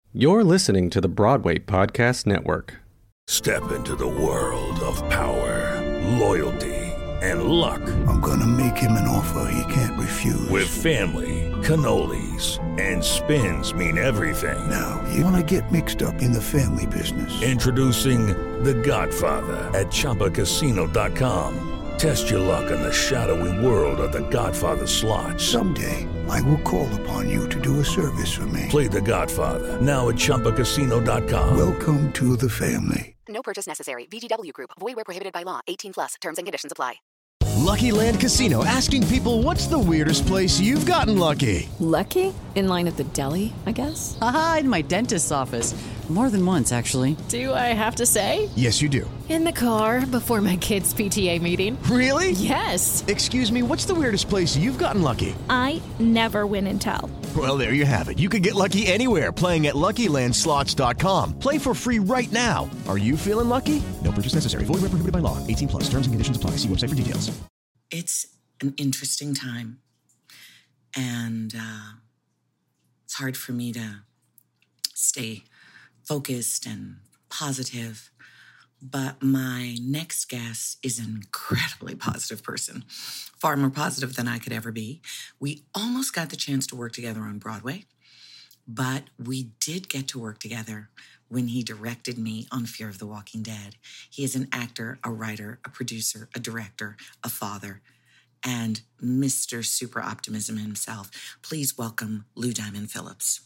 You're listening to the Broadway Podcast Network. Step into the world of power, loyalty, and luck. I'm gonna make him an offer he can't refuse. With family, cannolis, and spins mean everything. Now, you wanna get mixed up in the family business. Introducing The Godfather at ChumbaCasino.com. Test your luck in the shadowy world of The Godfather slot. Someday, I will call upon you to do a service for me. Play The Godfather now at ChumbaCasino.com. Welcome to the family. No purchase necessary. VGW Group. Void where prohibited by law. 18 plus. Terms and conditions apply. Lucky Land Casino, asking people, what's the weirdest place you've gotten lucky? Lucky? In line at the deli, I guess? Aha, in my dentist's office. More than once, actually. Do I have to say? Yes, you do. In the car before my kids' PTA meeting. Really? Yes. Excuse me, what's the weirdest place you've gotten lucky? I never win and tell. Well, there you have it. You can get lucky anywhere, playing at LuckyLandSlots.com. Play for free right now. Are you feeling lucky? No purchase necessary. Void where prohibited by law. 18 plus. Terms and conditions apply. See website for details. It's an interesting time. And it's hard for me to stay focused and positive. But my next guest is an incredibly positive person, far more positive than I could ever be. We almost got the chance to work together on Broadway, but we did get to work together when he directed me on Fear of the Walking Dead. He is an actor, a writer, a producer, a director, a father, and Mr. Super Optimism himself. Please welcome Lou Diamond Phillips.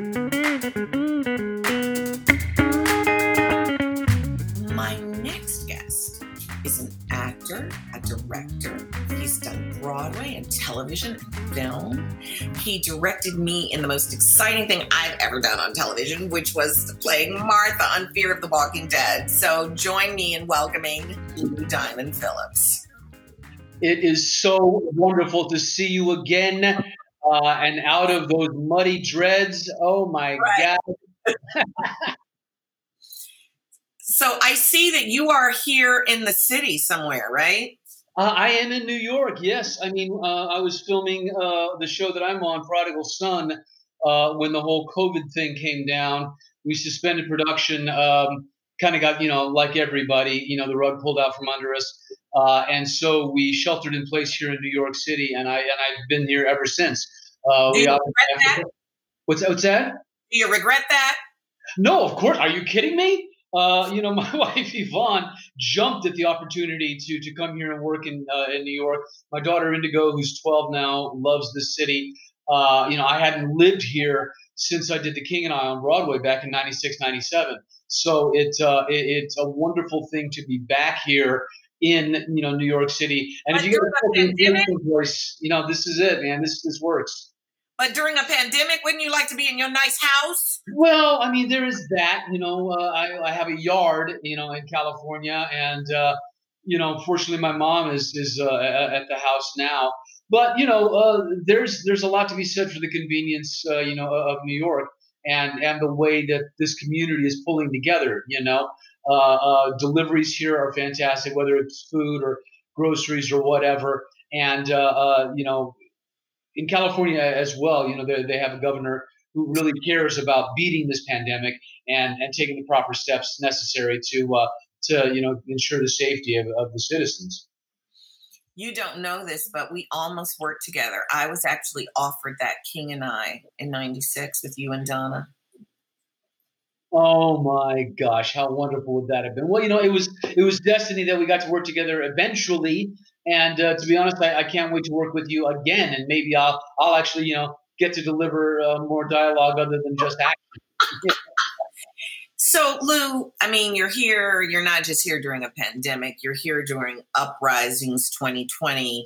My next guest is an actor, a director. He's done Broadway and television and film. He directed me in the most exciting thing I've ever done on television, which was playing Martha on Fear of the Walking Dead. So join me in welcoming Lou Diamond Phillips. It is so wonderful to see you again and out of those muddy dreads. Oh, my God. So I see that you are here in the city somewhere, right? I am in New York, yes. I mean, I was filming the show that I'm on, Prodigal Son, when the whole COVID thing came down. We suspended production, kind of got, like everybody, the rug pulled out from under us. And so we sheltered in place here in New York City, and I've been here ever since. Do you regret that? What's that? Do you regret that? No, of course. Are you kidding me? My wife Yvonne jumped at the opportunity to come here and work in New York. My daughter Indigo, who's 12 now, loves the city. I hadn't lived here since I did The King and I on Broadway back in 96, 97. So it's a wonderful thing to be back here in New York City. And if you get a voice, this is it, man. This works. But during a pandemic, wouldn't you like to be in your nice house? Well, I mean, there is that. I have a yard, in California, and fortunately, my mom is at the house now. But there's a lot to be said for the convenience, of New York and the way that this community is pulling together. Deliveries here are fantastic, whether it's food or groceries or whatever, and in California as well, they have a governor who really cares about beating this pandemic and taking the proper steps necessary to ensure the safety of the citizens. You don't know this, but we almost worked together. I was actually offered that King and I in 96 with you and Donna. Oh my gosh, how wonderful would that have been? Well, it was destiny that we got to work together eventually. And to be honest, I can't wait to work with you again. And maybe I'll actually, get to deliver more dialogue other than just action. So, Lou, I mean, you're here. You're not just here during a pandemic. You're here during Uprisings 2020.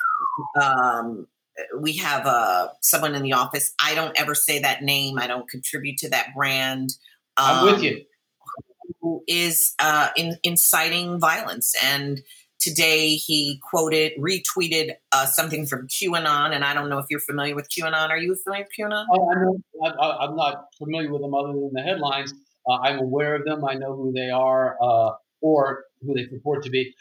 We have someone in the office. I don't ever say that name. I don't contribute to that brand. I'm with you. Who is inciting violence. And today he retweeted something from QAnon. And I don't know if you're familiar with QAnon. Are you familiar with QAnon? Oh, I know. I'm not familiar with them other than the headlines. I'm aware of them. I know who they are or who they purport to be.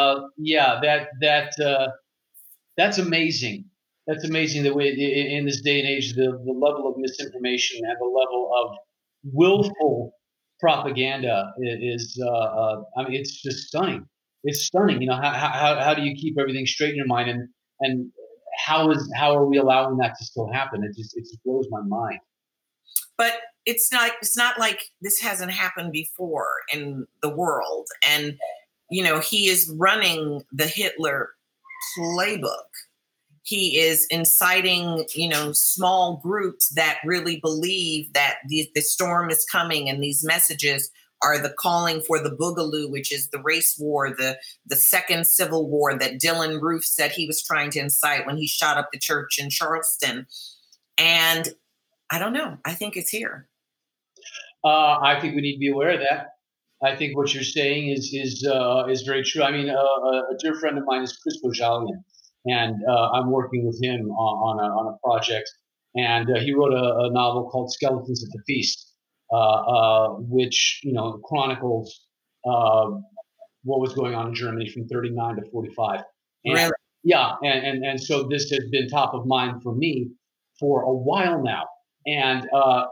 That's amazing. That's amazing that in this day and age, the level of misinformation and the level of willful propaganda is I mean, it's just stunning. It's stunning. How do you keep everything straight in your mind, and how are we allowing that to still happen? It just blows my mind. But it's not like this hasn't happened before in the world. And, he is running the Hitler playbook. He is inciting, small groups that really believe that the storm is coming, and these messages are the calling for the Boogaloo, which is the race war, the second civil war that Dylan Roof said he was trying to incite when he shot up the church in Charleston. And I don't know. I think it's here. I think we need to be aware of that. I think what you're saying is very true. I mean, a dear friend of mine is Chris Bojalian, and I'm working with him on a project. And he wrote a novel called Skeletons at the Feast, which chronicles what was going on in Germany from 39 to 45. And, really? Yeah, and so this has been top of mind for me for a while now. And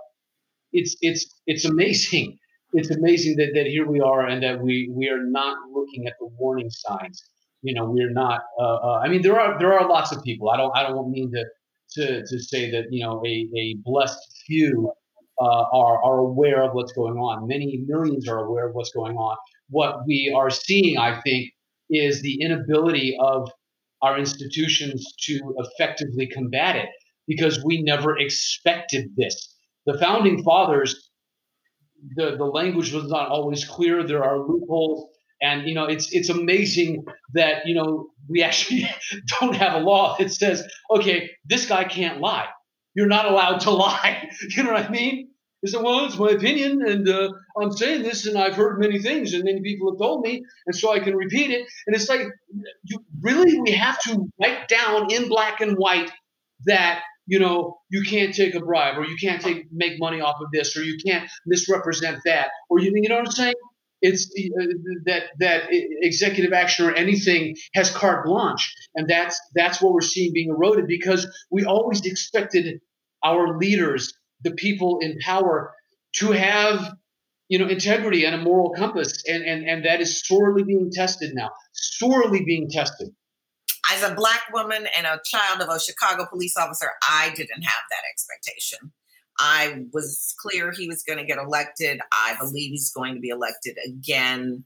it's amazing. It's amazing that here we are, and that we are not looking at the warning signs. We're not. I mean, there are lots of people. I don't mean to say that a blessed few are aware of what's going on. Many millions are aware of what's going on. What we are seeing, I think, is the inability of our institutions to effectively combat it, because we never expected this. The founding fathers, the language was not always clear. There are loopholes, and it's amazing that we actually don't have a law that says, okay, this guy can't lie. You're not allowed to lie. You know what I mean? They say, well, it's my opinion, and I'm saying this, and I've heard many things, and many people have told me, and so I can repeat it. And it's like, we have to write down in black and white that you can't take a bribe, or you can't make money off of this, or you can't misrepresent that, or you know what I'm saying? It's that executive action or anything has carte blanche, and that's what we're seeing being eroded, because we always expected our leaders, the people in power, to have integrity and a moral compass, and that is sorely being tested now. Sorely being tested. As a Black woman and a child of a Chicago police officer, I didn't have that expectation. I was clear he was going to get elected. I believe he's going to be elected again.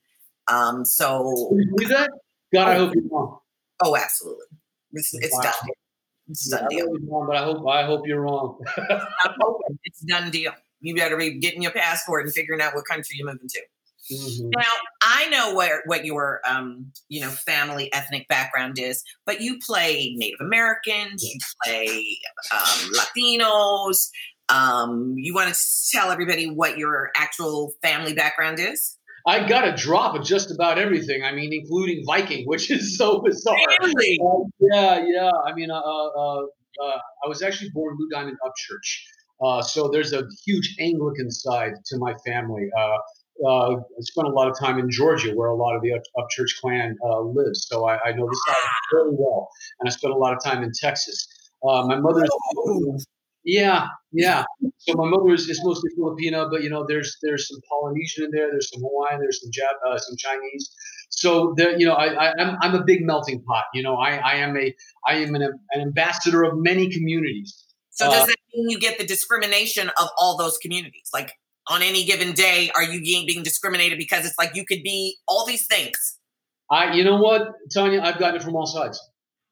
So you believe that? God, I hope you're wrong. Oh, absolutely. It's done. It's done deal. Wrong, but I hope you're wrong. It's done deal. You better be getting your passport and figuring out what country you're moving to. Mm-hmm. Now, I know what your family ethnic background is, but you play Native Americans, you play Latinos. You want to tell everybody what your actual family background is? I got a drop of just about everything. I mean, including Viking, which is so bizarre. Really? Yeah. I mean, I was actually born Blue Diamond Upchurch. So there's a huge Anglican side to my family. I spent a lot of time in Georgia, where a lot of the Upchurch clan lives. So I know this side very well. And I spent a lot of time in Texas. My mother's... Yeah. So my mother is mostly Filipino, but there's some Polynesian in there. There's some Hawaiian. There's some Chinese. So I'm a big melting pot. I am an ambassador of many communities. So does that mean you get the discrimination of all those communities? Like on any given day, are you being discriminated because it's like you could be all these things? You know what, Tanya? I've gotten it from all sides.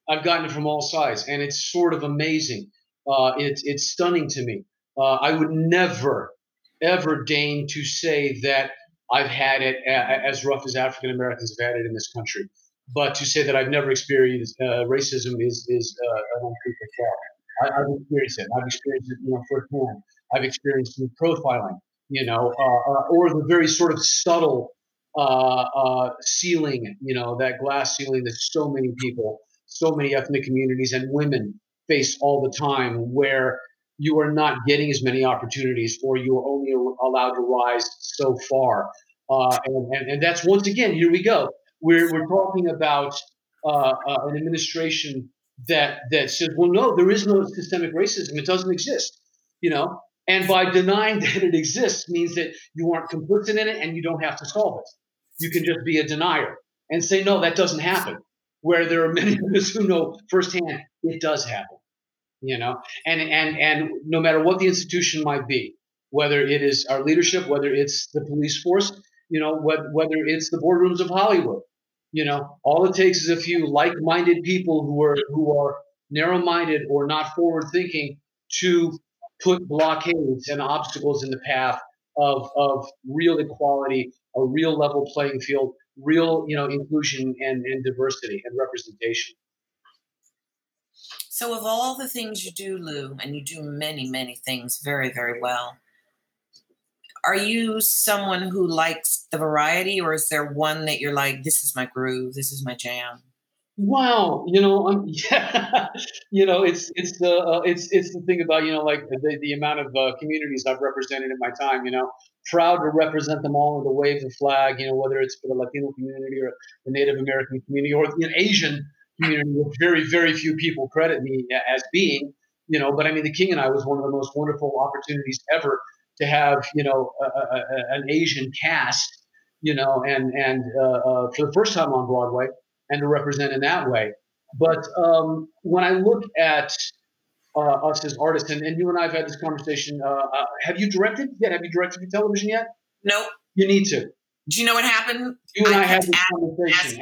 And it's sort of amazing. It's stunning to me. I would never, ever deign to say that I've had it as rough as African Americans have had it in this country. But to say that I've never experienced racism is an untruthful thought. I've experienced it. I've experienced it, firsthand. I've experienced profiling, or the very sort of subtle ceiling, that glass ceiling that so many people, so many ethnic communities and women face all the time, where you are not getting as many opportunities, or you are only allowed to rise so far. And that's, once again, here we go. We're talking about an administration that says, well, no, there is no systemic racism. It doesn't exist, And by denying that it exists means that you aren't complicit in it and you don't have to solve it. You can just be a denier and say, no, that doesn't happen. Where there are many of us who know firsthand it does happen, and no matter what the institution might be, whether it is our leadership, whether it's the police force, whether it's the boardrooms of Hollywood, all it takes is a few like-minded people who are narrow-minded or not forward-thinking to put blockades and obstacles in the path of real equality, a real level playing field, real inclusion and diversity and representation. So of all the things you do, Lou, and you do many, many things very, very well, are you someone who likes the variety, or is there one that you're like, this is my groove, this is my jam? Wow, it's the thing about like the amount of communities I've represented in my time. Proud to represent them all and to wave the flag. Whether it's for the Latino community or the Native American community or the Asian community, which very, very few people credit me as being. But I mean, the King and I was one of the most wonderful opportunities ever to have an Asian cast. And for the first time on Broadway. And to represent in that way. But when I look at us as artists, and you and I have had this conversation, have you directed yet? Have you directed for television yet? Nope. You need to. Do you know what happened? You and I had this conversation.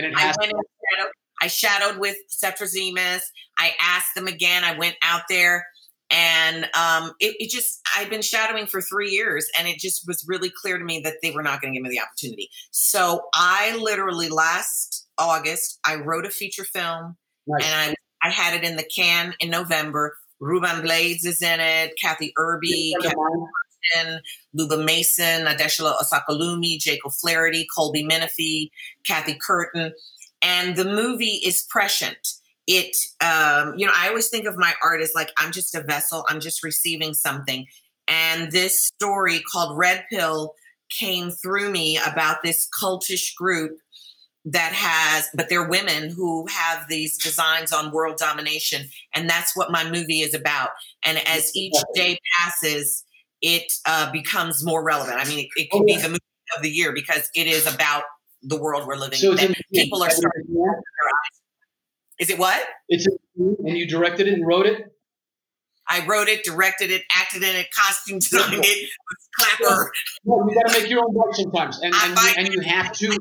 I shadowed with Cetra Zemas. I asked them again. I went out there. And I'd been shadowing for 3 years, and it just was really clear to me that they were not going to give me the opportunity. So I literally last August, I wrote a feature film, nice. And I had it in the can in November. Ruben Blades is in it, Kathy Irby, Luba Mason, Adeshla Osakalumi, Jacob Flaherty, Colby Menifee, Kathy Curtin. And the movie is prescient. It, I always think of my art as like, I'm just a vessel. I'm just receiving something. And this story called Red Pill came through me about this cultish group but they're women who have these designs on world domination. And that's what my movie is about. And as each day passes, it becomes more relevant. I mean, it could be the movie of the year because it is about the world we're living in. People are starting to open their eyes. Is it what? And you directed it and wrote it? I wrote it, directed it, acted in it, costume designed it, clapper. Well, you got to make your own bike sometimes, and you have to.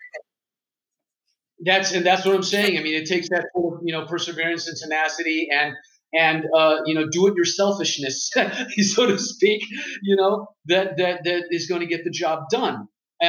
That's what I'm saying. I mean, it takes that sort of perseverance and tenacity and do it yourselfishness, so to speak. That is going to get the job done.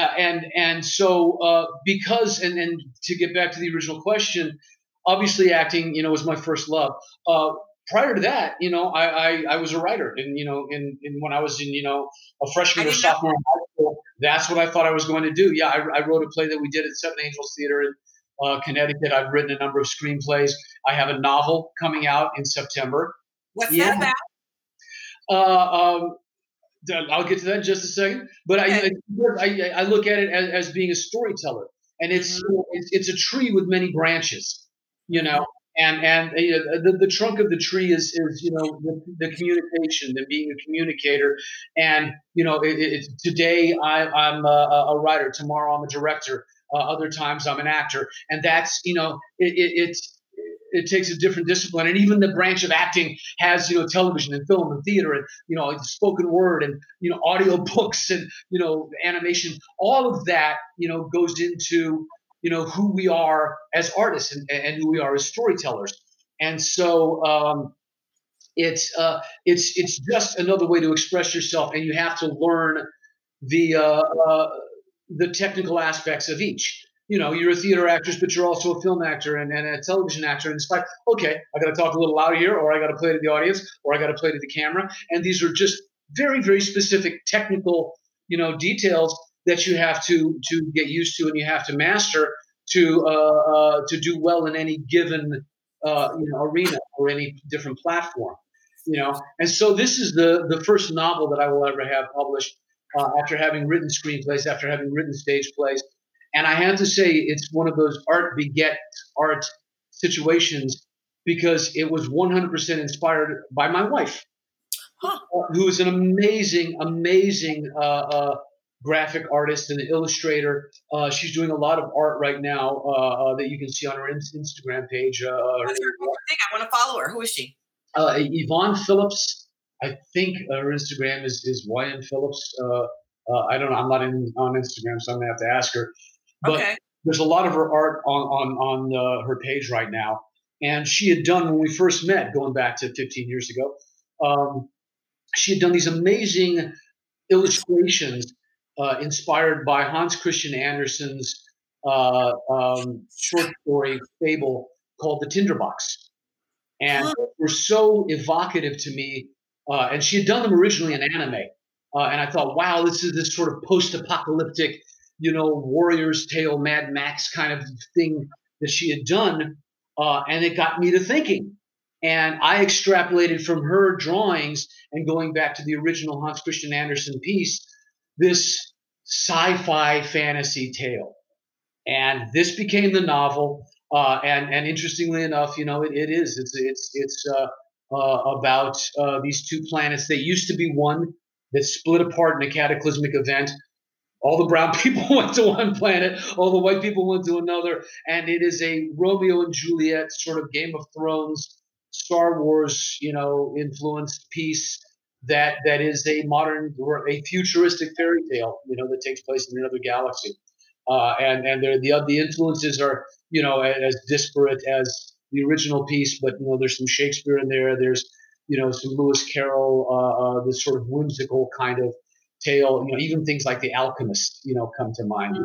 So because to get back to the original question. Obviously, acting, was my first love. Prior to that, I was a writer, and when I was in, a freshman or sophomore in high school, that's what I thought I was going to do. Yeah, I wrote a play that we did at Seven Angels Theater in Connecticut. I've written a number of screenplays. I have a novel coming out in September. What's that about? I'll get to that in just a second. But I look at it as being a storyteller, and it's a tree with many branches. And the trunk of the tree is the communication, the being a communicator. And today I'm a writer, tomorrow I'm a director, other times I'm an actor, and that's it takes a different discipline. And even the branch of acting has television and film and theater and spoken word and audio books and animation. All of that goes into who we are as artists and who we are as storytellers. And so it's just another way to express yourself, and you have to learn the technical aspects of each. You're a theater actress, but you're also a film actor and a television actor. And it's like, okay, I got to talk a little louder here, or I got to play to the audience, or I got to play to the camera. And these are just very, very specific technical, details that you have to get used to and you have to master to do well in any given arena or any different platform. And so this is the first novel that I will ever have published after having written screenplays, after having written stage plays. And I have to say it's one of those art beget art situations because it was 100% inspired by my wife. who is an amazing graphic artist and illustrator. She's doing a lot of art right now that you can see on her Instagram page. What's her thing? I want to follow her. Who is she? Yvonne Phillips. I think her Instagram is YN Phillips. I don't know. I'm not on Instagram, so I'm gonna have to ask her. But there's a lot of her art on her page right now. And she had done, when we first met, going back to 15 years ago, she had done these amazing illustrations inspired by Hans Christian Andersen's short story fable called The Tinderbox. And they were so evocative to me. And she had done them originally in anime. And I thought, wow, this is this sort of post-apocalyptic, warrior's tale, Mad Max kind of thing that she had done. And it got me to thinking. And I extrapolated from her drawings and going back to the original Hans Christian Andersen piece, this sci-fi fantasy tale. And this became the novel. And interestingly enough, it's about these two planets that used to be one, that split apart in a cataclysmic event. All the brown people went to one planet, all the white people went to another, and it is a Romeo and Juliet sort of Game of Thrones, Star Wars, influenced piece that is a modern or a futuristic fairy tale, that takes place in another galaxy. And the influences are, as disparate as the original piece, but there's some Shakespeare in there. There's some Lewis Carroll, this sort of whimsical kind of tale. Even things like The Alchemist, come to mind.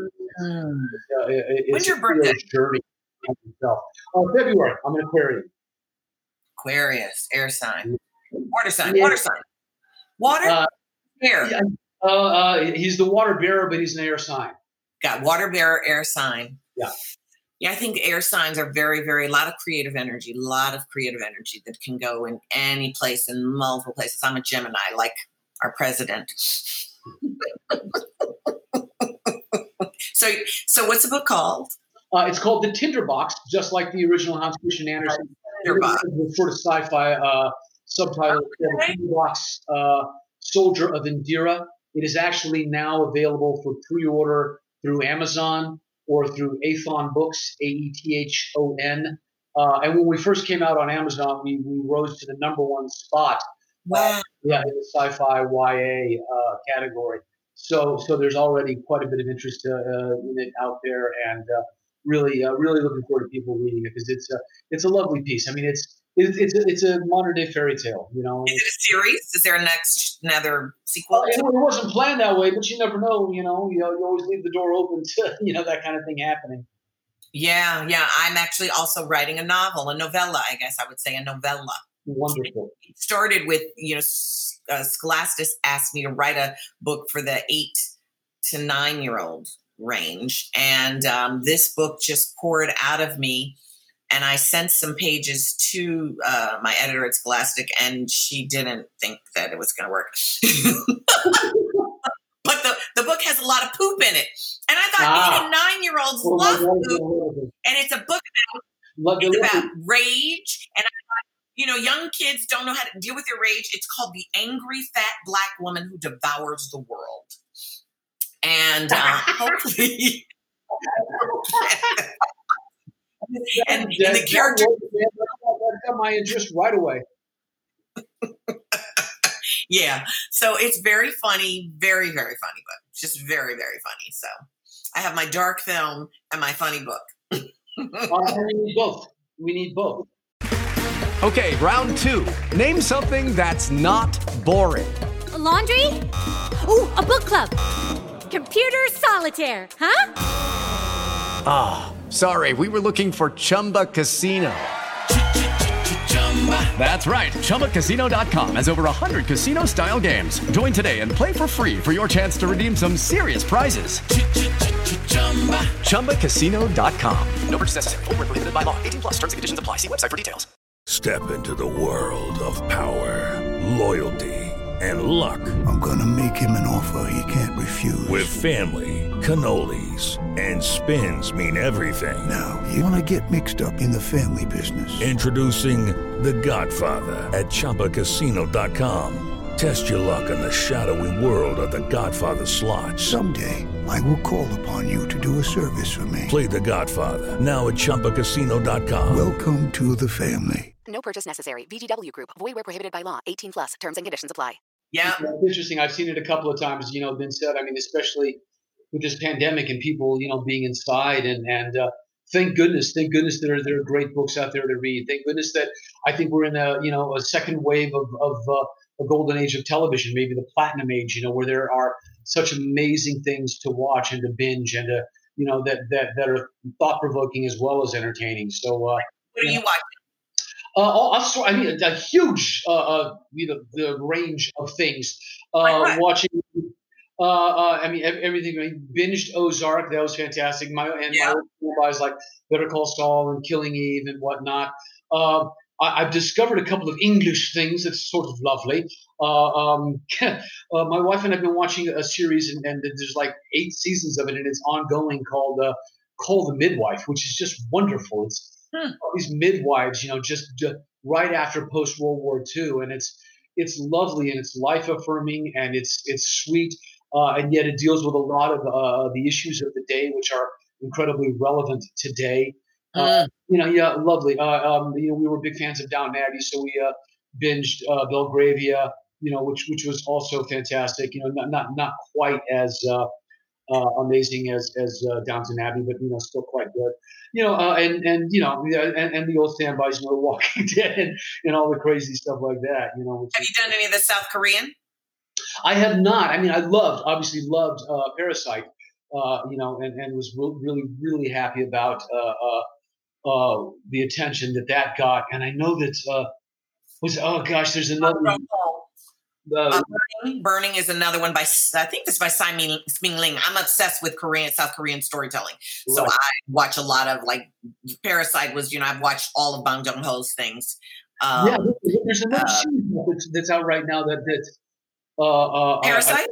When's your birthday? Journey. February. I'm an Aquarian. Aquarius, air sign, water sign, water sign, water, air. He's the water bearer, but he's an air sign. Got water bearer, air sign. Yeah. Yeah, I think air signs are very, very, a lot of creative energy that can go in any place, in multiple places. I'm a Gemini, like our president. So what's the book called? It's called The Tinderbox, just like the original Hans Christian Andersen. The sort of sci-fi subtitle, The Tinderbox, Soldier of Indira. It is actually now available for pre-order through Amazon or through Aethon Books, Aethon. And when we first came out on Amazon, we rose to the #1 spot. Wow. In the sci-fi YA category. So there's already quite a bit of interest in it out there, and really looking forward to people reading it, because it's a lovely piece. I mean, it's a modern day fairy tale. Is it a series? Is there another sequel? It wasn't planned that way, but you never know. You always leave the door open to that kind of thing happening. Yeah. I'm actually also writing a novella. I guess I would say a novella. Wonderful. It started with Scholastic asked me to write a book for the 8 to 9-year-old range, and this book just poured out of me. And I sent some pages to my editor at Scholastic, and she didn't think that it was going to work. But the book has a lot of poop in it. And I thought, 8 and 9-year-olds love poop. And it's a book about rage. And I thought, young kids don't know how to deal with their rage. It's called The Angry Fat Black Woman Who Devours the World. And hopefully... And the character that got my interest right away. Yeah, so it's very funny, very, very funny book. Just very, very funny. So I have my dark film and my funny book. We need both. Okay, round 2. Name something that's not boring. A laundry? Ooh, a book club. Computer solitaire, huh? Ah. Sorry, we were looking for Chumba Casino. That's right. ChumbaCasino.com has over 100 casino-style games. Join today and play for free for your chance to redeem some serious prizes. ChumbaCasino.com. No purchase necessary. Void where prohibited by law. 18+. Terms and conditions apply. See website for details. Step into the world of power, loyalty, and luck. I'm going to make him an offer he can't refuse. With family, cannolis, and spins mean everything. Now, you want to get mixed up in the family business. Introducing The Godfather at ChumbaCasino.com. Test your luck in the shadowy world of The Godfather slot. Someday, I will call upon you to do a service for me. Play The Godfather, now at ChumbaCasino.com. Welcome to the family. No purchase necessary. VGW Group. Void where prohibited by law. 18 plus. Terms and conditions apply. Yeah. It's interesting. I've seen it a couple of times, been said. I mean, especially with this pandemic and people, being inside and thank goodness there are great books out there to read. Thank goodness that I think we're in a second wave of a golden age of television, maybe the platinum age, where there are such amazing things to watch and to binge and to, that are thought provoking as well as entertaining. So, what are you watching? A huge, the range of things. Watching, everything. I binged Ozark. That was fantastic. My was like Better Call Saul and Killing Eve and whatnot. I've discovered a couple of English things that's sort of lovely. My wife and I have been watching a series, and there's like 8 seasons of it, and it's ongoing called Call the Midwife, which is just wonderful. It's all these midwives, just right after post-World War II, and it's lovely and it's life-affirming and it's sweet, and yet it deals with a lot of the issues of the day, which are incredibly relevant today. Lovely. We were big fans of Downton Abbey, so we binged Belgravia, which was also fantastic. Not quite as amazing as Downton Abbey, but still quite good. And the old standbys, The Walking Dead and all the crazy stuff like that. Have you done any of the South Korean? I have not. I mean, I obviously loved Parasite. And was really, really happy about the attention that got. And I know that there's another one. Burning is another one by, I think it's by Tsai Ming-ling. I'm obsessed with South Korean storytelling. So I watch a lot of, like, Parasite was, I've watched all of Bong Joon-ho's things. There's another series that's out right now that Parasite?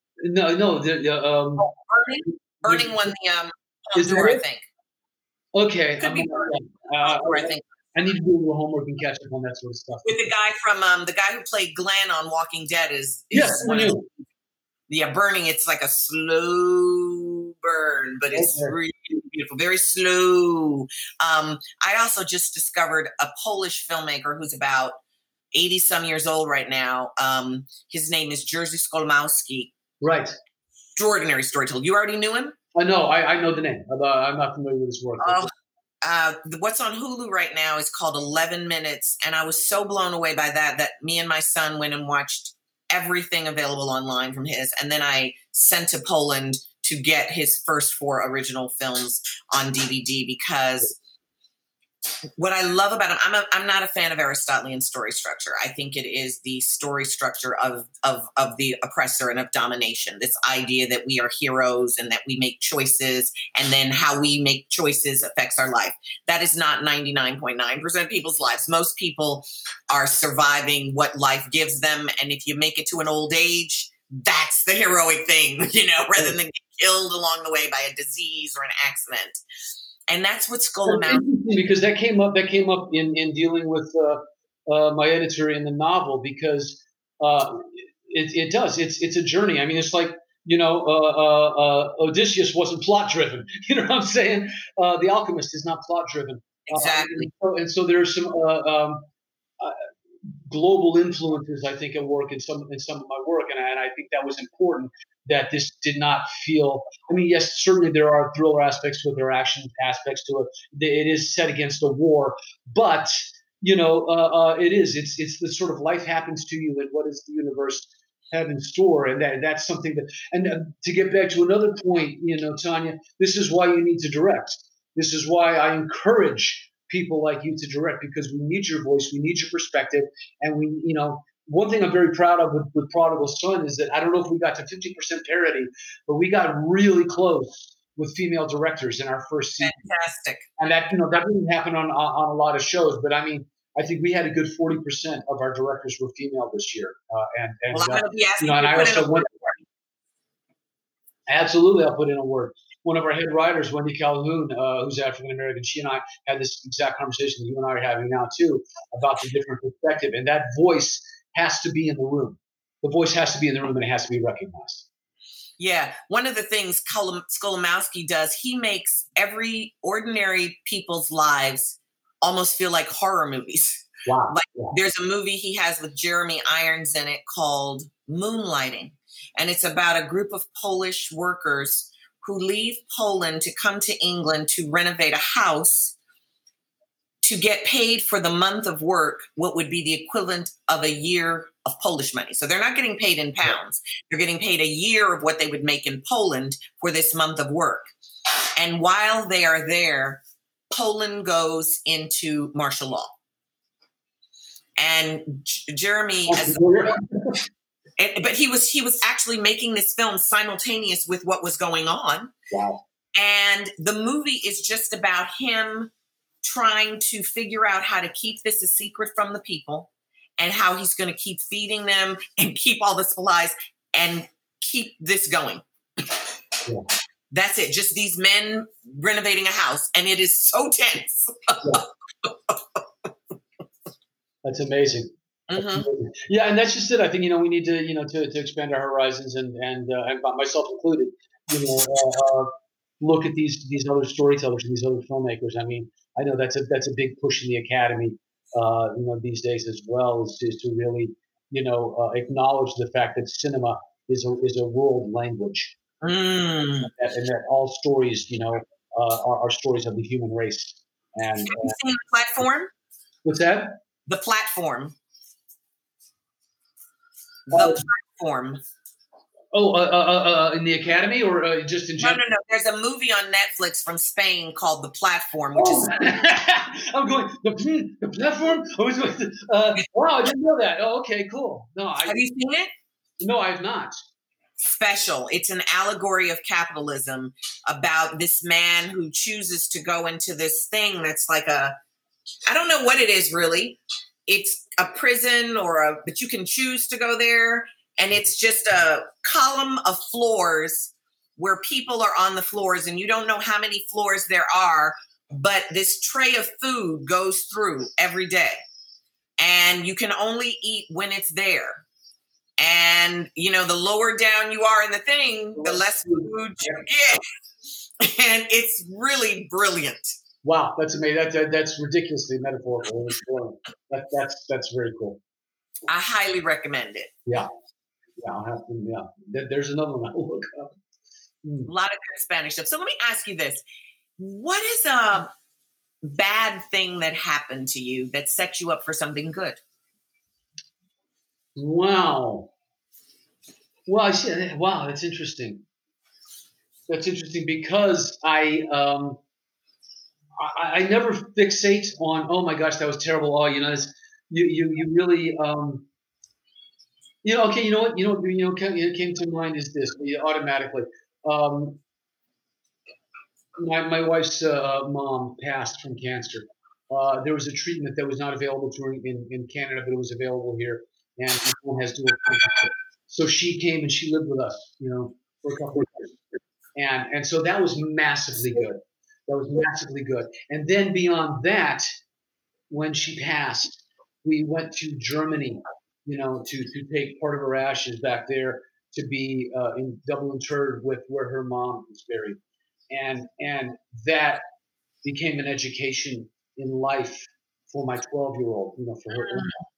Burning won the Palme I think. Okay. Could be Burning. I think. I need to do a little homework and catch up on that sort of stuff. With the guy from the guy who played Glenn on Walking Dead is Burning. It's like a slow burn, but it's really beautiful, very slow. I also just discovered a Polish filmmaker who's about 80 some years old right now. His name is Jerzy Skolmowski. Right. Extraordinary storyteller. You already knew him? No, I know the name. I'm not familiar with his work. What's on Hulu right now is called 11 Minutes. And I was so blown away by that me and my son went and watched everything available online from his. And then I sent to Poland to get his first 4 original films on DVD, because what I love about him, I'm not a fan of Aristotelian story structure. I think it is the story structure of the oppressor and of domination. This idea that we are heroes and that we make choices, and then how we make choices affects our life. That is not 99.9% of people's lives. Most people are surviving what life gives them, and if you make it to an old age, that's the heroic thing, rather than get killed along the way by a disease or an accident. And that's what Skolmowski, because that came up in dealing with my editor in the novel, because it does. It's a journey. I mean, it's like, Odysseus wasn't plot driven. You know what I'm saying? The Alchemist is not plot driven. Exactly. And so there are some global influences, I think, at work in some of my work, and I think that was important. That this did not feel. I mean, yes, certainly there are thriller aspects to it, there are action aspects to it. It is set against a war, but it is. It's the sort of life happens to you, and what does the universe have in store? And that's something that. And to get back to another point, Tanya, this is why you need to direct. This is why I encourage people like you to direct, because we need your voice, we need your perspective, and we, one thing I'm very proud of with Prodigal Son is that I don't know if we got to 50% parity, but we got really close with female directors in our first season. Fantastic. And that didn't happen on a lot of shows, but I mean, I think we had a good 40% of our directors were female this year. And I also went. Absolutely, I'll put in a word. One of our head writers, Wendy Calhoun, who's African American, she and I had this exact conversation that you and I are having now too, about the different perspective, and that voice has to be in the room. the voice has to be in the room and it has to be recognized. Yeah. One of the things Skolimowski does, he makes every ordinary people's lives almost feel like horror movies. Wow. Like there's a movie he has with Jeremy Irons in it called Moonlighting. And it's about a group of Polish workers who leave Poland to come to England to renovate a house to get paid for the month of work, what would be the equivalent of a year of Polish money. So they're not getting paid in pounds. They're getting paid a year of what they would make in Poland for this month of work. And while they are there, Poland goes into martial law. And Jeremy, but he was actually making this film simultaneous with what was going on. Wow. And the movie is just about him trying to figure out how to keep this a secret from the people and how he's going to keep feeding them and keep all the supplies and keep this going. Yeah. That's it. Just these men renovating a house. And it is so tense. That's amazing. Mm-hmm. Yeah, and that's just it. I think we need to to expand our horizons and myself included. Look at these other storytellers and these other filmmakers. I mean, I know that's a big push in the Academy, these days as well, is to really acknowledge the fact that cinema is a world language, and that all stories are stories of the human race. And have you seen The Platform? What's that? The Platform. The Platform. Oh, in the Academy or just in general? No. There's a movie on Netflix from Spain called The Platform, which is. I'm going the Platform. Wow, I didn't know that. Oh, okay, cool. No, have you seen it? No, I have not. Special. It's an allegory of capitalism about this man who chooses to go into this thing that's like I don't know what it is really. It's a prison but you can choose to go there. And it's just a column of floors where people are on the floors and you don't know how many floors there are, but this tray of food goes through every day and you can only eat when it's there. And, the lower down you are in the thing, the less food you get. And it's really brilliant. Wow, that's amazing. That's ridiculously metaphorical. That's very cool. I highly recommend it. Yeah, I'll have to. Yeah, there's another one I'll look up. A lot of good Spanish stuff. So let me ask you this: what is a bad thing that happened to you that set you up for something good? Wow. Well, I see. Wow, that's interesting. That's interesting because I never fixate on, oh my gosh, that was terrible. Oh, you really, okay, what came to mind is this automatically. My wife's mom passed from cancer. There was a treatment that was not available to her in Canada, but it was available here, and my mom has dual cancer. So she came and she lived with us, for a couple of years, and so that was massively good. That was massively good. And then beyond that, when she passed, we went to Germany, to take part of her ashes back there to be double interred with where her mom was buried. And that became an education in life for my 12-year-old, for her,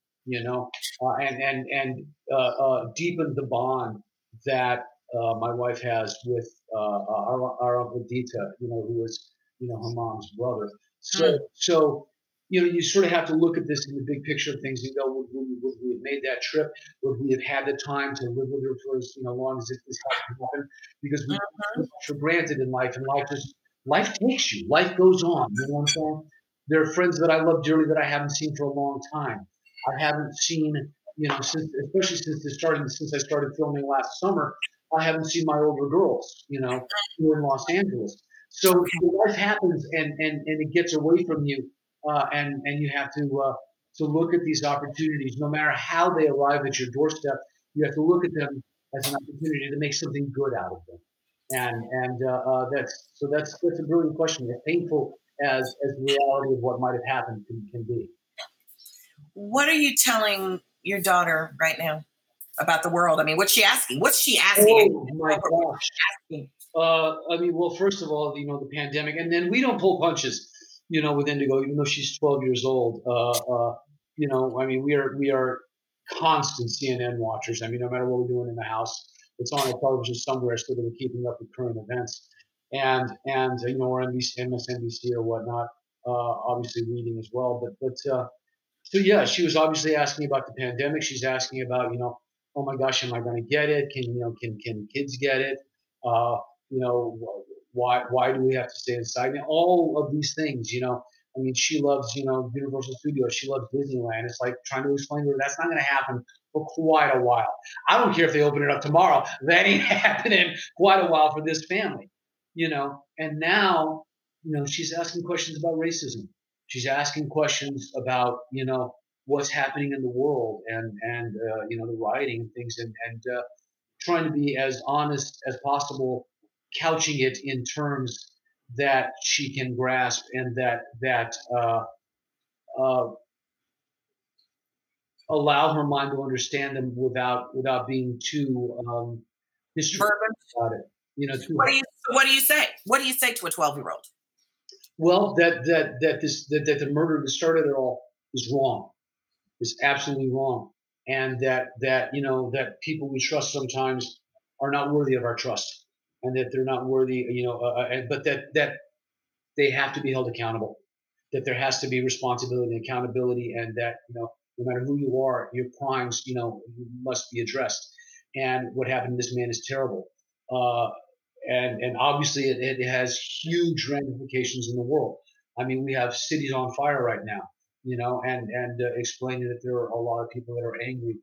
and deepened the bond that my wife has with our Uncle Dita, who was her mom's brother. So you sort of have to look at this in the big picture of things. Would we have made that trip? Would we have had the time to live with her for as long as this happened? Because we took for granted in life, and life takes you. Life goes on. You know what I'm saying? There are friends that I love dearly that I haven't seen for a long time. I haven't seen, especially since I started filming last summer. I haven't seen my older girls, who are in Los Angeles. So life happens, and it gets away from you, and you have to look at these opportunities, no matter how they arrive at your doorstep. You have to look at them as an opportunity to make something good out of them, and that's a brilliant question. As painful as the reality of what might have happened can be. What are you telling your daughter right now? about the world? I mean, what's she asking? Oh my gosh. I mean, well, first of all, the pandemic, and then we don't pull punches, with Indigo, even though she's 12 years old. I mean, we are constant CNN watchers. I mean, no matter what we're doing in the house, it's on a television somewhere so that we're keeping up with current events. And or MSNBC or whatnot, obviously reading as well. But so yeah, she was obviously asking about the pandemic. She's asking about, oh my gosh, am I going to get it? Can kids get it? Why do we have to stay inside? I mean, all of these things, I mean, she loves, Universal Studios. She loves Disneyland. It's like trying to explain to her that's not going to happen for quite a while. I don't care if they open it up tomorrow. That ain't happening quite a while for this family, And now, she's asking questions about racism. She's asking questions about, what's happening in the world and the rioting and things and trying to be as honest as possible, couching it in terms that she can grasp and that allow her mind to understand them without being too about it. What do you say? What do you say to a 12-year-old? Well, that the murder that started it all is wrong, is absolutely wrong, and that people we trust sometimes are not worthy of our trust, and that they're not worthy, but that they have to be held accountable, that there has to be responsibility and accountability, and that no matter who you are, your crimes must be addressed. And what happened to this man is terrible. And obviously it has huge ramifications in the world. I mean, we have cities on fire right now, and explaining that there are a lot of people that are angry.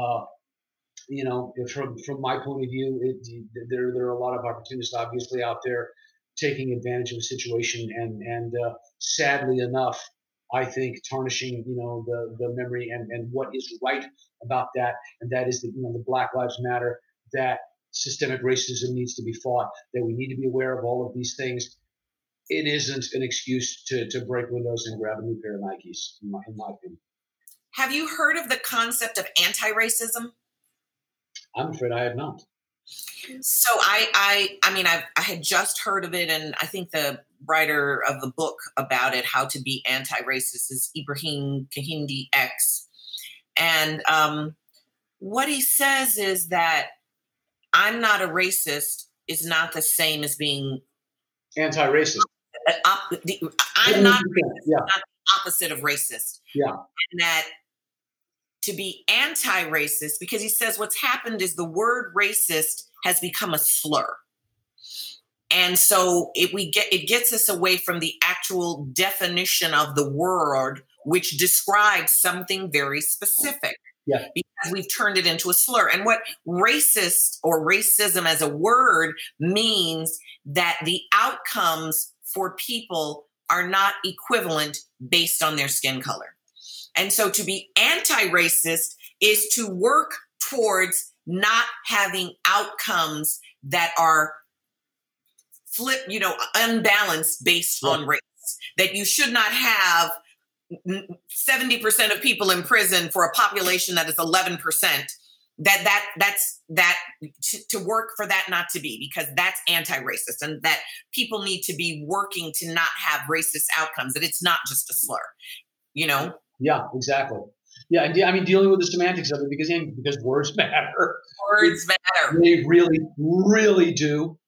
From my point of view, there are a lot of opportunists obviously out there taking advantage of the situation, and sadly enough, I think tarnishing the memory and what is right about that, and that is the Black Lives Matter, that systemic racism needs to be fought, that we need to be aware of all of these things. It isn't an excuse to break windows and grab a new pair of Nikes, in my opinion. Have you heard of the concept of anti-racism? I'm afraid I have not. So I mean, I had just heard of it, and I think the writer of the book about it, How to Be Anti-Racist, is Ibrahim Kendi X. And what he says is that I'm not a racist is not the same as being anti-racist. I'm not racist, not the opposite of racist. Yeah. And that to be anti-racist, because he says what's happened is the word racist has become a slur. And so it gets us away from the actual definition of the word, which describes something very specific. Yeah. Because we've turned it into a slur. And what racist or racism as a word means that the outcomes for people are not equivalent based on their skin color. And so to be anti-racist is to work towards not having outcomes that are unbalanced based on race. That you should not have 70% of people in prison for a population that is 11%. That's to work for that not to be, because that's anti-racist, and that people need to be working to not have racist outcomes. That it's not just a slur, Yeah, exactly. Yeah, I mean, dealing with the semantics of it, because words matter. Words matter. They really, really do.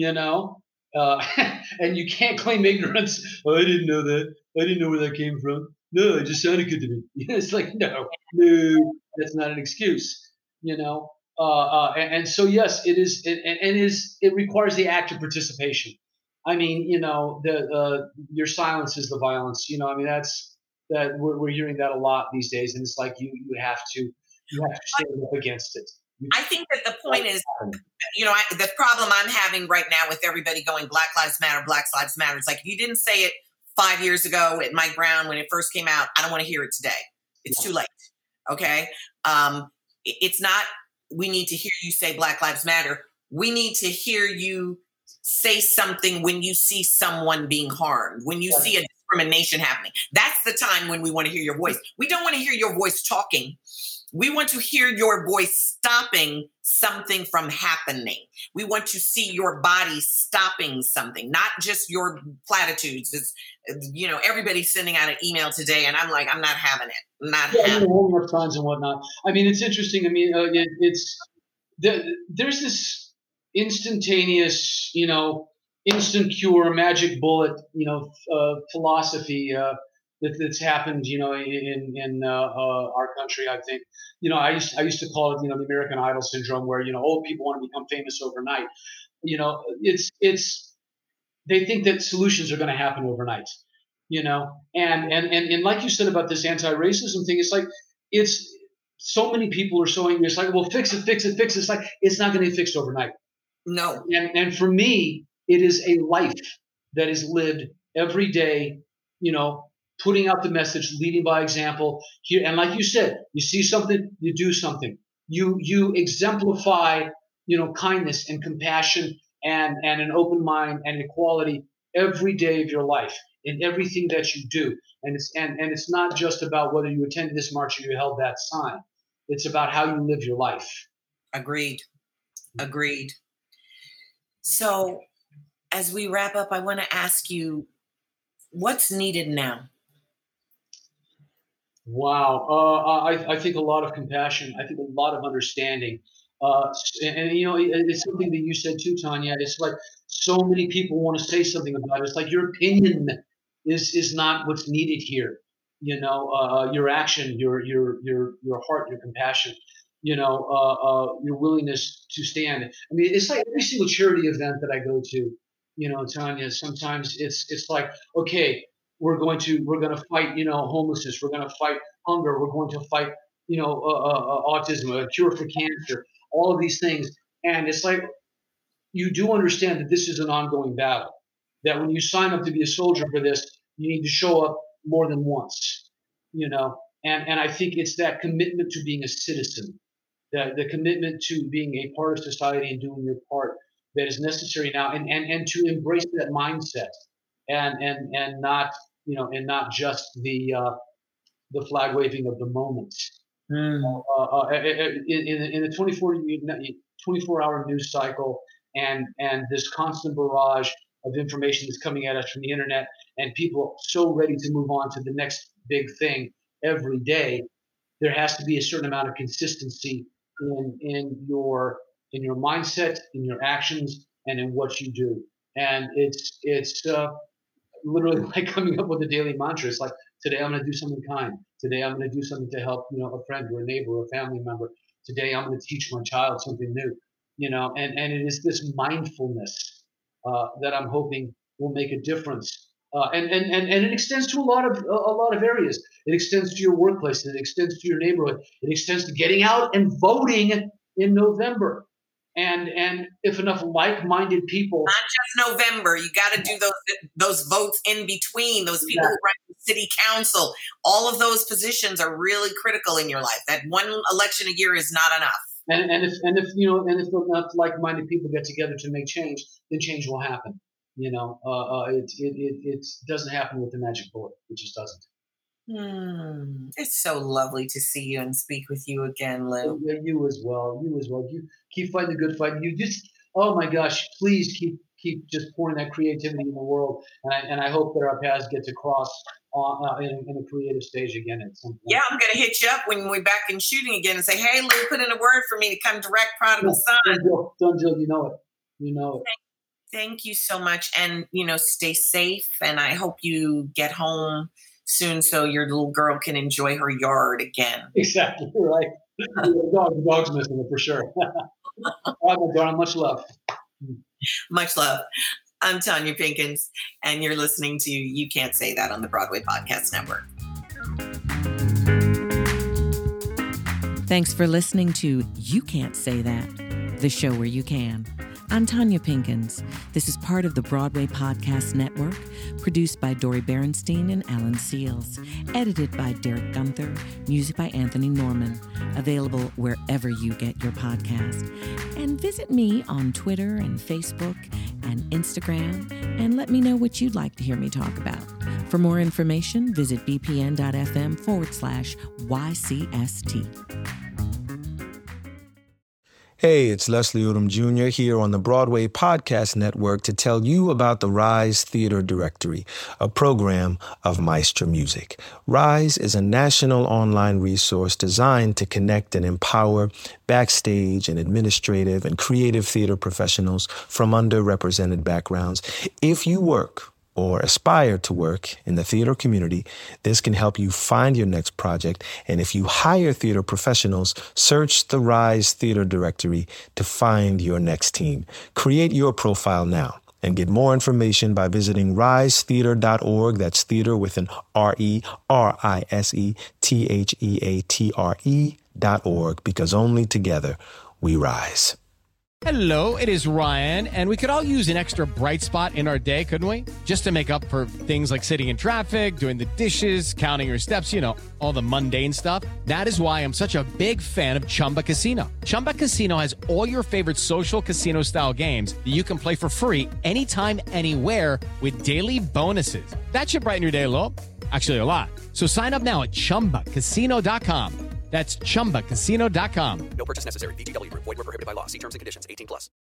And you can't claim ignorance. Oh, I didn't know that. I didn't know where that came from. No, it just sounded good to me. It's like, no, that's not an excuse. And so yes, it is, it requires the active participation. I mean, your silence is the violence. I mean, that we're hearing that a lot these days, and it's like you have to stand up against it. I think that the point is, the problem I'm having right now with everybody going Black Lives Matter, Black Lives Matter. It's like, if you didn't say it 5 years ago at Mike Brown when it first came out, I don't want to hear it today. It's too late. Okay. It's not, we need to hear you say Black Lives Matter. We need to hear you say something when you see someone being harmed, when you see a discrimination happening. That's the time when we want to hear your voice. We don't want to hear your voice talking We want to hear your voice stopping something from happening. We want to see your body stopping something, not just your platitudes. It's, everybody's sending out an email today, and I'm like, I'm not having it. Homework signs and whatnot. I mean, it's interesting. I mean, there's this instantaneous, instant cure, magic bullet, philosophy that's happened, in our country. I think, I used to call it, the American Idol syndrome, where old people want to become famous overnight. They think that solutions are going to happen overnight. And like you said about this anti-racism thing, it's like it's so many people are so angry. It's like, well, fix it. It's like it's not going to be fixed overnight. No. And for me, it is a life that is lived every day, putting out the message, leading by example. Here, and like you said, you see something, you do something. You exemplify, kindness and compassion and an open mind and equality every day of your life in everything that you do. And it's not just about whether you attended this march or you held that sign. It's about how you live your life. Agreed. So as we wrap up, I want to ask you, what's needed now? Wow. I think a lot of compassion. I think a lot of understanding. It's something that you said too, Tanya. It's like so many people want to say something about it. It's like your opinion is not what's needed here. Your action, your heart, your compassion, your willingness to stand. I mean, it's like every single charity event that I go to, Tanya, sometimes it's like, okay, we're going to fight, homelessness. We're going to fight hunger. We're going to fight, autism, a cure for cancer, all of these things. And it's like, you do understand that this is an ongoing battle, that when you sign up to be a soldier for this, you need to show up more than once, and I think it's that commitment to being a citizen, the commitment to being a part of society and doing your part that is necessary now, and to embrace that mindset and not, and not just the flag waving of the moment. In the 24-hour news cycle and this constant barrage of information that's coming at us from the internet, and people so ready to move on to the next big thing every day, there has to be a certain amount of consistency in your mindset, in your actions, and in what you do. And it's literally like coming up with a daily mantra. It's like, today I'm going to do something kind. Today I'm going to do something to help, a friend or a neighbor or a family member. Today I'm going to teach my child something new, and it is this mindfulness that I'm hoping will make a difference. And it extends to a lot of areas. It extends to your workplace. It extends to your neighborhood. It extends to getting out and voting in November. And if enough like-minded people, not just November, you got to do those votes in between. Those people who run the city council, all of those positions are really critical in your life. That one election a year is not enough. And if enough like-minded people get together to make change, then change will happen. It doesn't happen with the magic bullet. It just doesn't. It's so lovely to see you and speak with you again, Lou. Yeah, you as well. You keep fighting the good fight. You just, oh my gosh, please keep just pouring that creativity in the world. And I hope that our paths get to cross in a creative stage again at some point. Yeah, I'm going to hit you up when we're back in shooting again and say, hey, Lou, put in a word for me to come direct Prodigal Son. Done deal. You know it. Thank you so much. And, stay safe. And I hope you get home soon so your little girl can enjoy her yard again. Exactly right. The dog's missing it for sure. All right, my darling, much love. Much love. I'm Tanya Pinkins, and you're listening to You Can't Say That on the Broadway Podcast Network. Thanks for listening to You Can't Say That, the show where you can. I'm Tanya Pinkins. This is part of the Broadway Podcast Network, produced by Dori Berenstein and Alan Seals, edited by Derek Gunther, music by Anthony Norman, available wherever you get your podcast. And visit me on Twitter and Facebook and Instagram, and let me know what you'd like to hear me talk about. For more information, visit bpn.fm/YCST. Hey, it's Leslie Odom Jr. here on the Broadway Podcast Network to tell you about the Rise Theater Directory, a program of Maestro Music. Rise is a national online resource designed to connect and empower backstage and administrative and creative theater professionals from underrepresented backgrounds. If you work or aspire to work in the theater community, this can help you find your next project. And if you hire theater professionals, search the Rise Theater Directory to find your next team. Create your profile now and get more information by visiting risetheater.org. That's theater with an RERISETHEATRE.org, because only together we rise. Hello, it is Ryan, and we could all use an extra bright spot in our day, couldn't we? Just to make up for things like sitting in traffic, doing the dishes, counting your steps, you know, all the mundane stuff. That is why I'm such a big fan of Chumba Casino. Chumba Casino has all your favorite social casino-style games that you can play for free anytime, anywhere with daily bonuses. That should brighten your day a little. Actually, a lot. So sign up now at ChumbaCasino.com. That's ChumbaCasino.com. No purchase necessary. VGW Group. Void where prohibited by law. See terms and conditions. 18+.